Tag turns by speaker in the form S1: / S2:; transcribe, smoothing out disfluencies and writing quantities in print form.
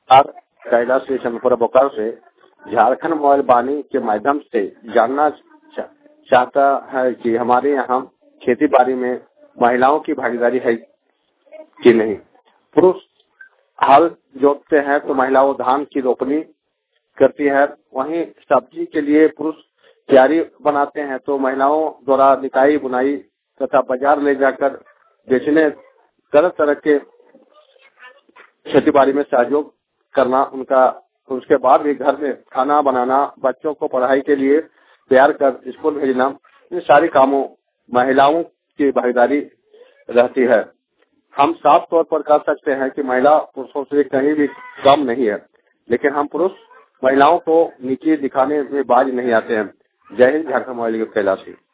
S1: कैलाश चंद्रपुर बोकारो से झारखंड मोबाइल वाणी के माध्यम से जानना चाहता है कि हमारे यहाँ खेती बाड़ी में महिलाओं की भागीदारी है कि नहीं। पुरुष हल जोतते हैं तो महिलाओं धान की रोपनी करती है, वहीं सब्जी के लिए पुरुष क्यारी बनाते हैं तो महिलाओं द्वारा निकाई बुनाई तथा बाजार ले जाकर बेचने तरह तरह के खेती बाड़ी में सहयोग करना, उसके बाद भी घर में खाना बनाना, बच्चों को पढ़ाई के लिए तैयार कर स्कूल भेजना, इन सारी कामों महिलाओं की भागीदारी रहती है। हम साफ तौर पर कह सकते हैं कि महिला पुरुषों से कहीं भी कम नहीं है, लेकिन हम पुरुष महिलाओं को नीचे दिखाने में बाज नहीं आते हैं। जय हिंद। झारखंड मोबाइल कैलाश।